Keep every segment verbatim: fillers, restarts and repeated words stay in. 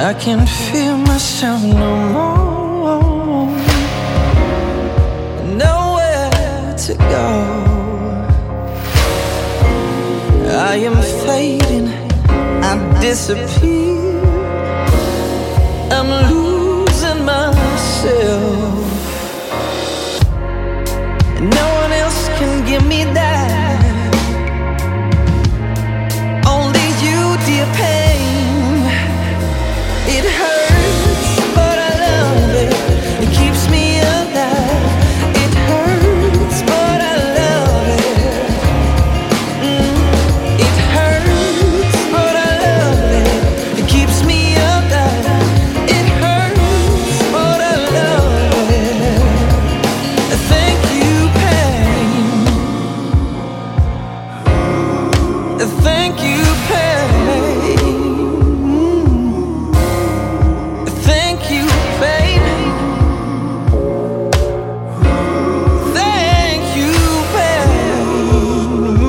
I can't feel myself no more. Nowhere to go. I am fading, I disappear. I'm losing myself. No one else can give me that. Only you, dear pain. It hurts, but I love it. It keeps me alive. It hurts, but I love it. Mm. It hurts, but I love it. It keeps me alive. It hurts, but I love it. Thank you, pain. Thank you, pain. Thank you, pain. Thank you, pain.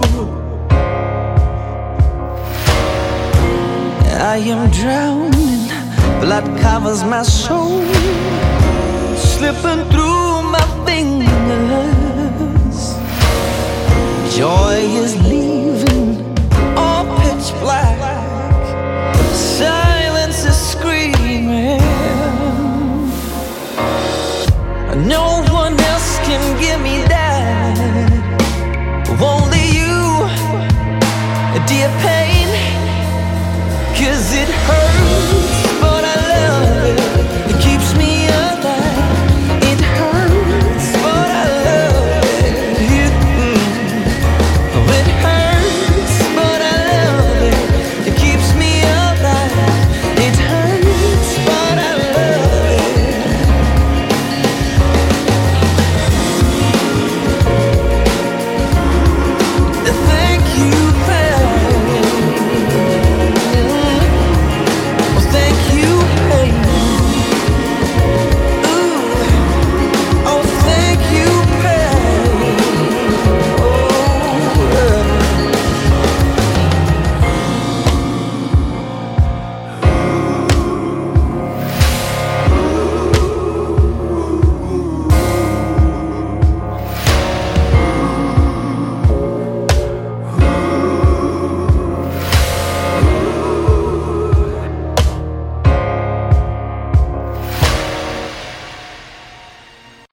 I am drowning, blood covers my soul, slipping through my fingers. Joy is leaving, all pitch black. Silence is screaming. No one else can give me that. Only you, dear pain. 'Cause it hurts,